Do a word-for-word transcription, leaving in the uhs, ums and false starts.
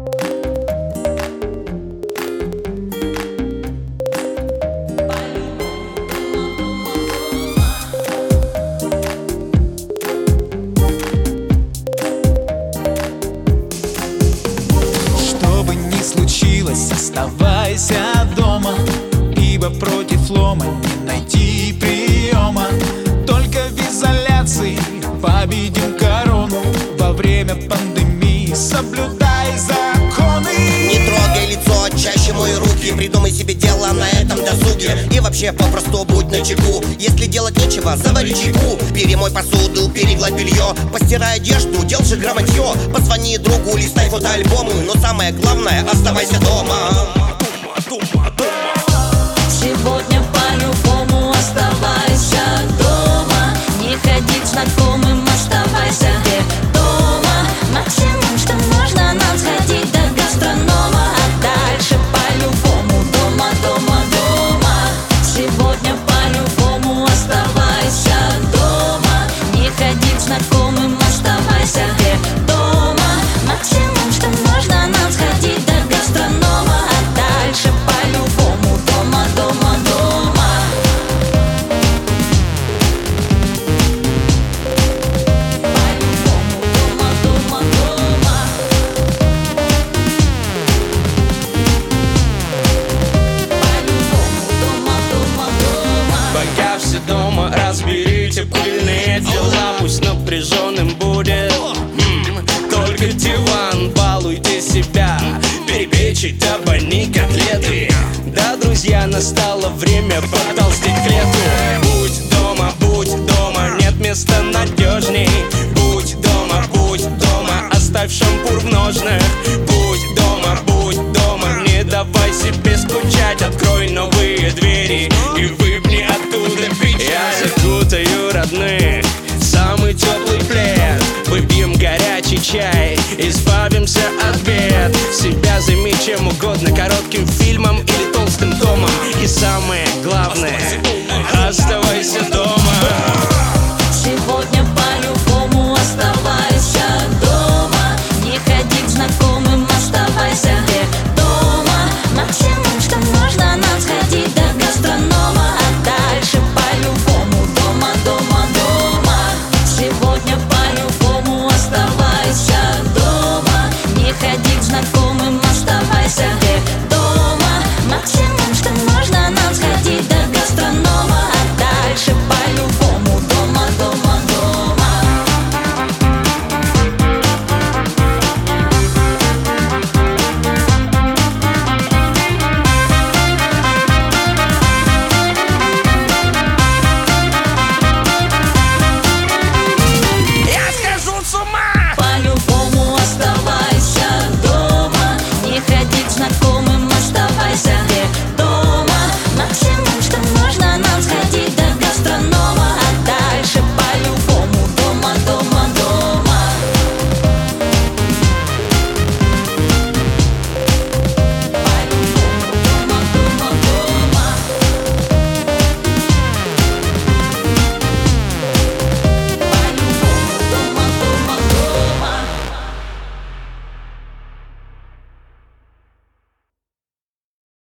Оставайся дома, ибо против лома не найти приема. Только в изоляции победим корону. Во время пандемии соблюдай законы. Не трогай лицо, чаще мой руки. Придумай себе дело на этом досуге. И вообще попросту будь начеку. Если делать нечего, завари чайку. Перемой посуду, перегладь белье, постирай одежду, делай же грамотье. Позвони другу, листай фотоальбомы. Но самое главное, оставайся дома. Сегодня по-любому оставайся дома. Не ходи к знакомым, оставайся дома. Максимум, что можно, нам сходить до гастронома. А дальше по-любому дома, дома, дома. Сегодня по-любому оставайся дома. Не ходи к знакомым, оставайся дома. Максимум, что можно, нам сходить до гастронома. А дальше по-любому дома, дома, дома. По-любому дома, дома, дома. По-любому дома, дома, дома. Пока все дома, разберите пыльные дела. Пусть напряженным будет м-м, только диван. Балуйте себя, перепечь табани котлеты. Да, друзья, настало время потолстеть к лету. Будь дома, будь дома, нет места надежней. Будь дома, будь дома, оставь шампур в ножнах. Будь дома, будь дома, не давай себе скучать. Открой новые двери и выпни оттуда пить. Я закутаю родных в самый теплый плед. Выпьем горячий чай, избавимся от бед. Себя займи чем угодно, коротким фильмом или толстым томом. И самое главное,